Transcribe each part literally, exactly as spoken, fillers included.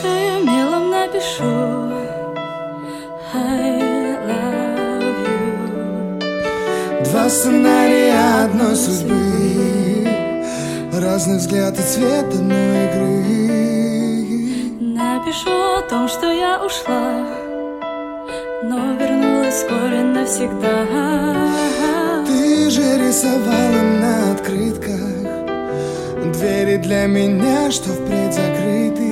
Красивым мелом напишу I love you. Два сценария одной судьбы, разный взгляд и цвет одной игры. Напишу о том, что я ушла, но вернулась вскоре навсегда. Ты же рисовала на открытках двери для меня, что впредь закрыты.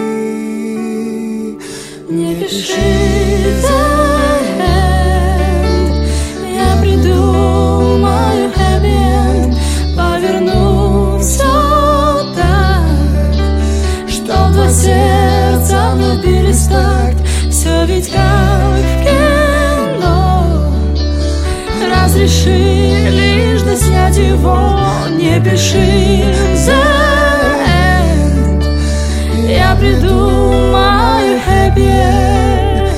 Не пиши the end, я придумаю happy end, поверну все так, что два сердца вновь бились в такт. Все ведь как в кино, разреши лишь доснять его. Не пиши the end, я придумаю happy end.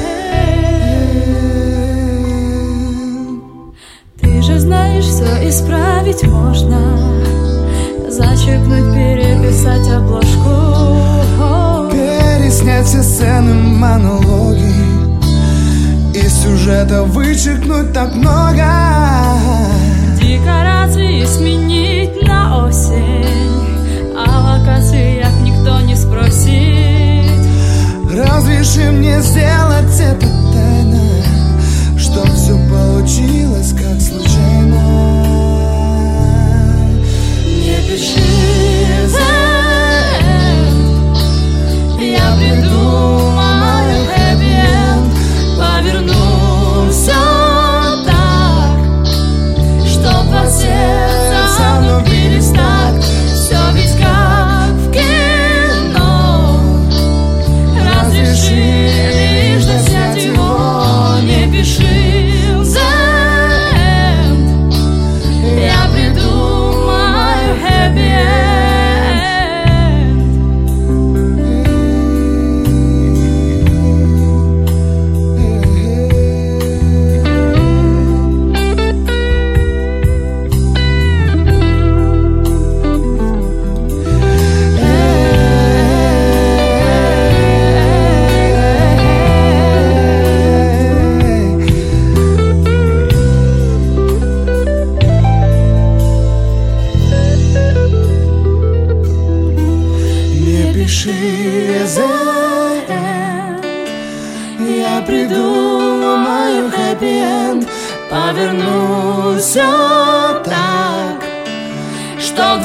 Ты же знаешь, все исправить можно, зачеркнуть, переписать обложку, переснять все сцены, монологи, из сюжета вычеркнуть так много. Декорации сменить на осень, о локациях никто не спросит. Разреши мне сделать это тайно, чтоб все получилось как случайно. Не пиши the end, я придумаю happy end, поверну все так, чтоб два сердца вновь бились в такт. Все ведь как в кино, разреши лишь доснять его. Не пиши the end, я придумаю happy end. Пиши the end, я придумаю happy end, Поверну все так, что